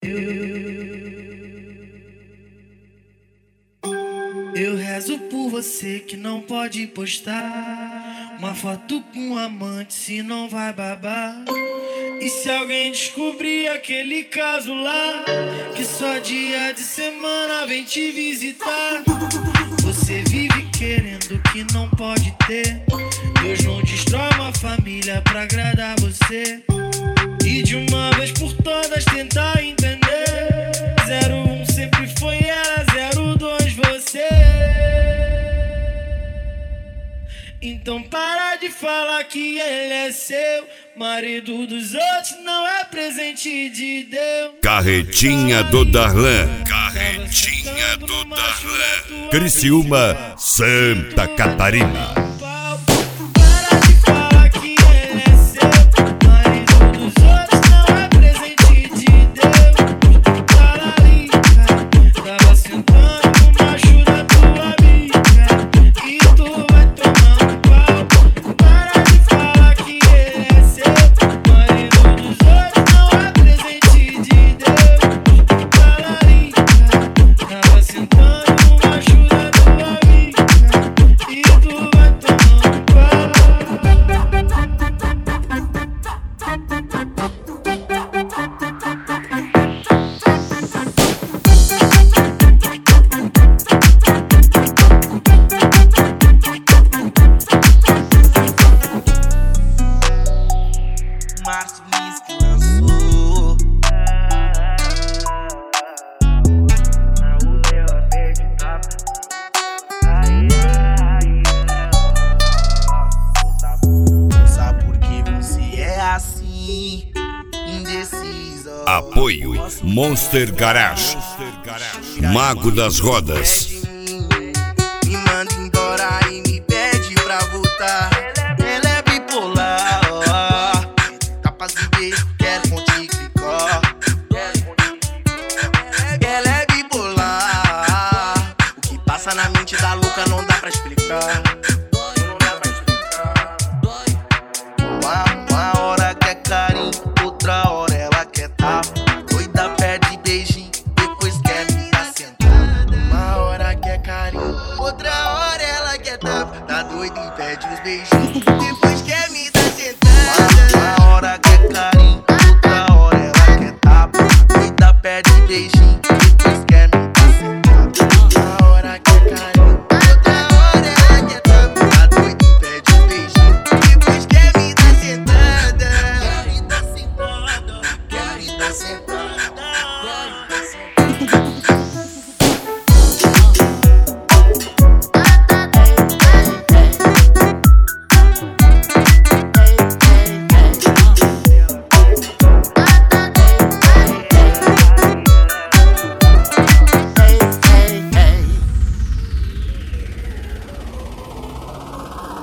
Eu rezo por você que não pode postar uma foto com um amante, se não vai babar. E se alguém descobrir aquele caso lá, que só dia de semana vem te visitar. Você vive querendo que não pode ter. Deus não destrói uma família pra agradar você. E de uma vez por todas tentar entender. 01 sempre foi ela, 02 você. Então para de falar que ele é seu. Marido dos outros não é presente de Deus. Carretinha do Darlan. Carretinha do Darlan. Criciúma, Santa Catarina. Apoio Monster Garage, Mago das Rodas. Me manda embora e me pede pra voltar. Ela é bipolar, tapas de beijo, quero contigo ficar. Ela é bipolar, o que passa na mente da louca não dá pra explicar. Uma hora quer carinho, outra hora ela quer tapa. Doida pede beijinho, depois quer me dar sentada. Uma hora quer carinho, outra hora ela quer tapa. Tá doida e pede os beijinhos, depois quer me dar sentada. Uma hora quer carinho, outra hora ela quer tapa. Doida pede beijinho,